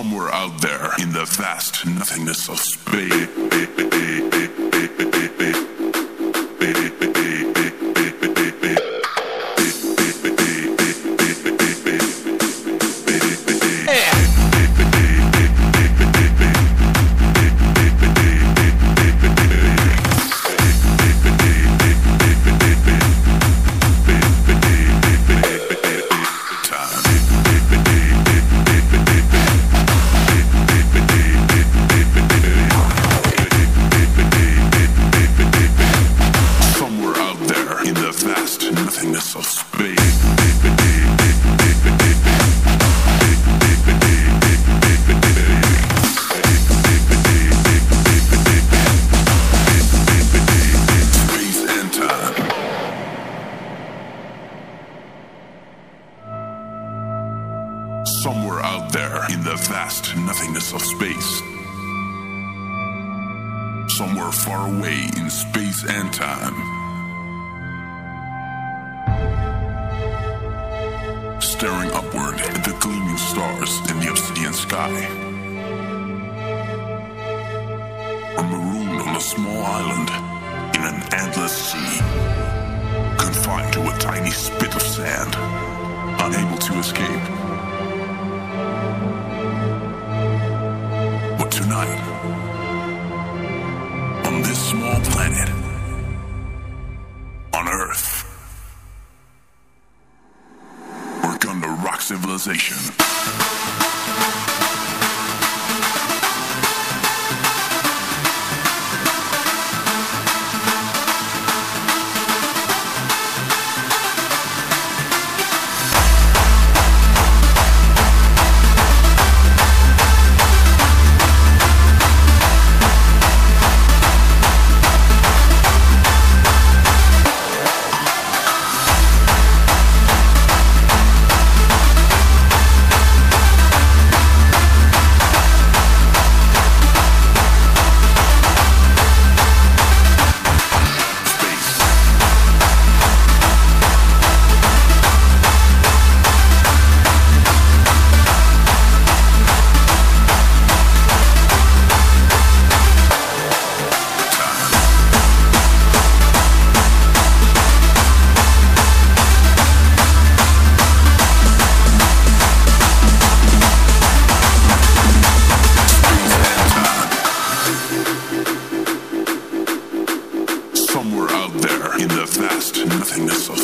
Somewhere out there in the vast nothingness of space. Nothingness of space. Space and time. Somewhere out there in the vast nothingness of space. Somewhere far away in space and time. Staring upward at the gleaming stars in the obsidian sky. Or marooned on a small island in an endless sea, confined to a tiny spit of sand, unable to escape. But tonight, on this small planet, on Earth, rock civilization. Somewhere out there in the vast nothingness of